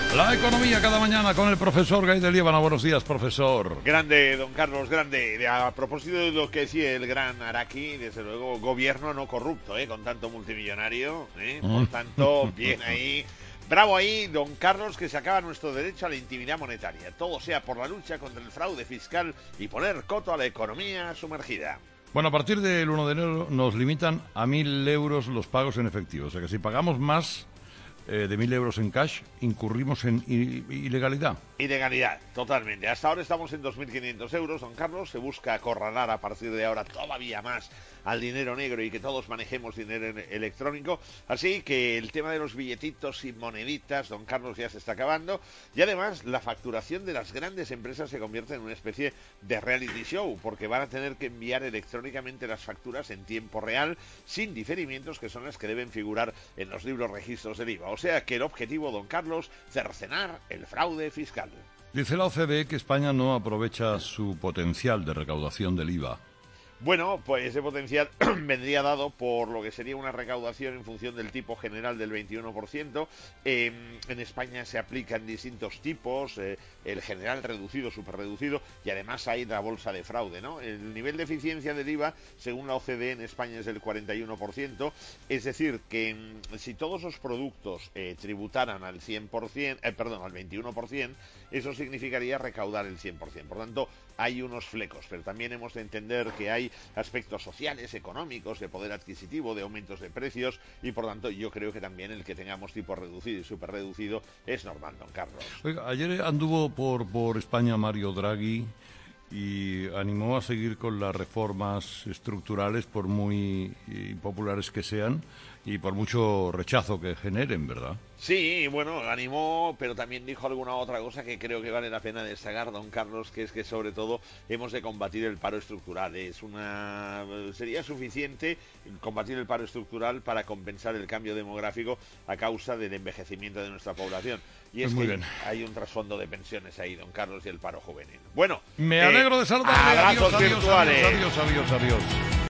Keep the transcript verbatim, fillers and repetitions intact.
La economía cada mañana con el profesor Gay de Líbano. Buenos días, profesor. Grande, don Carlos, grande. A propósito de lo que decía el gran Araki, desde luego, gobierno no corrupto, ¿eh? Con tanto multimillonario, ¿eh? Por tanto, bien ahí. Bravo ahí, don Carlos, que se acaba nuestro derecho a la intimidad monetaria. Todo sea por la lucha contra el fraude fiscal y poner coto a la economía sumergida. Bueno, a partir del uno de enero nos limitan a mil euros los pagos en efectivo. O sea que si pagamos más eh, de mil euros en cash, incurrimos en ilegalidad. Ilegalidad, totalmente. Hasta ahora estamos en dos mil quinientos euros, don Carlos. Se busca acorralar a partir de ahora todavía más al dinero negro y que todos manejemos dinero electrónico. Así que el tema de los billetitos y moneditas, don Carlos, ya se está acabando. Y además, la facturación de las grandes empresas se convierte en una especie de reality show, porque van a tener que enviar electrónicamente las facturas en tiempo real, sin diferimientos, que son las que deben figurar en los libros registros del I V A. O sea que el objetivo, don Carlos, cercenar el fraude fiscal. Dice la O C D E que España no aprovecha su potencial de recaudación del I V A. Bueno, pues ese potencial vendría dado por lo que sería una recaudación en función del tipo general del veintiuno por ciento. Eh, en España se aplican distintos tipos, eh, el general reducido, superreducido, y además hay la bolsa de fraude, ¿no? El nivel de eficiencia del I V A, según la O C D E, en España es del cuarenta y uno por ciento, es decir, que mm, si todos los productos eh, tributaran al cien por ciento, eh, perdón, al veintiuno por ciento, eso significaría recaudar el cien por ciento. Por tanto, hay unos flecos, pero también hemos de entender que hay aspectos sociales, económicos, de poder adquisitivo, de aumentos de precios, y por tanto yo creo que también el que tengamos tipo reducido y super reducido es normal, don Carlos. Oiga, ayer anduvo por, por España Mario Draghi y animó a seguir con las reformas estructurales, por muy impopulares que sean y por mucho rechazo que generen, ¿verdad? Sí, bueno, animó, pero también dijo alguna otra cosa que creo que vale la pena destacar, don Carlos, que es que sobre todo hemos de combatir el paro estructural. Es una sería suficiente combatir el paro estructural para compensar el cambio demográfico a causa del envejecimiento de nuestra población. Y es Muy que bien. hay un trasfondo de pensiones ahí, don Carlos, y el paro juvenil. Bueno, me eh, alegro de saludarle. abrazos Adiós, adiós, virtuales. adiós, adiós, adiós, adiós.